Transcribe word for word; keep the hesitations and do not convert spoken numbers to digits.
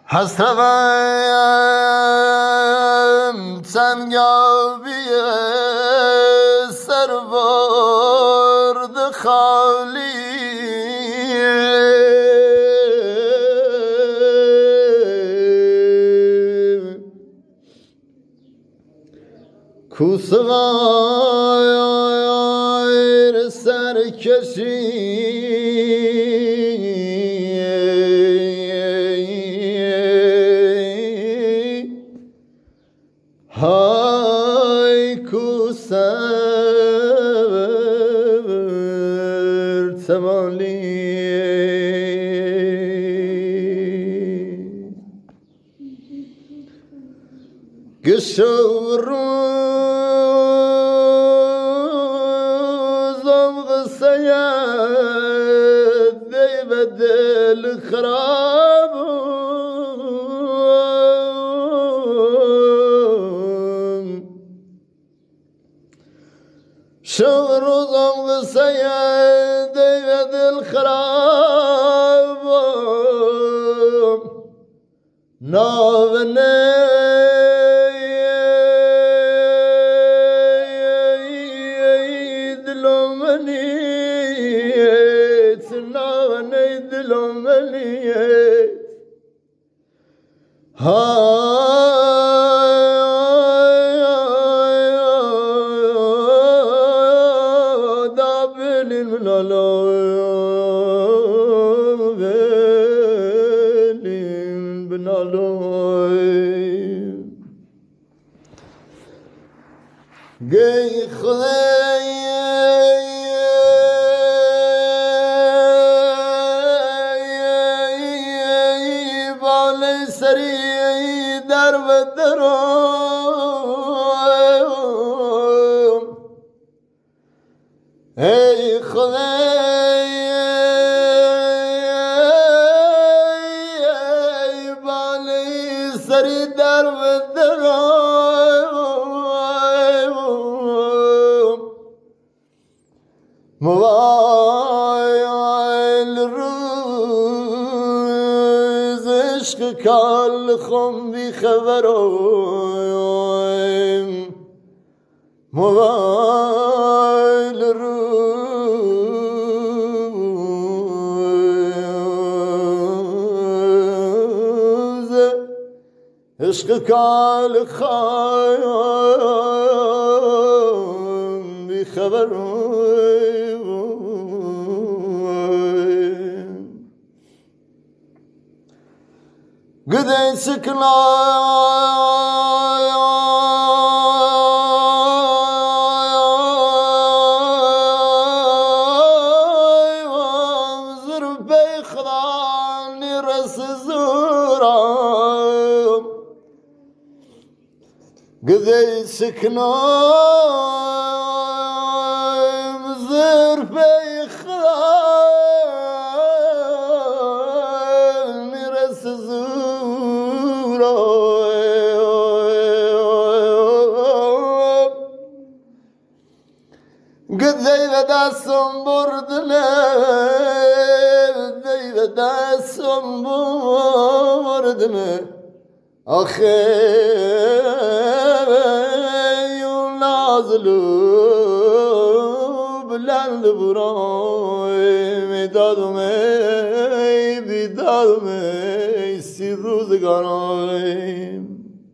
حسرم سنگابی سرورد خالی کوسغایر سرکشی های کوسر تمالی گشو روزم غصیت دی بدل خراب شو روزم غصیت دی بدل خراب ناونه گی خدای بالی سری در و درم ای خدای بالی سری در و درم موایل روز عشق کال خم بی خبرم موایل روز عشق کال خم بی خبرم گدین سکنای وزر بی خدانی رس زورم گدین سکنای وزر بی دیو دستم بردنه دیو دستم بردنه آخه یون نازلو بلند برای میدادم ای بیدادم ای سی روزگارم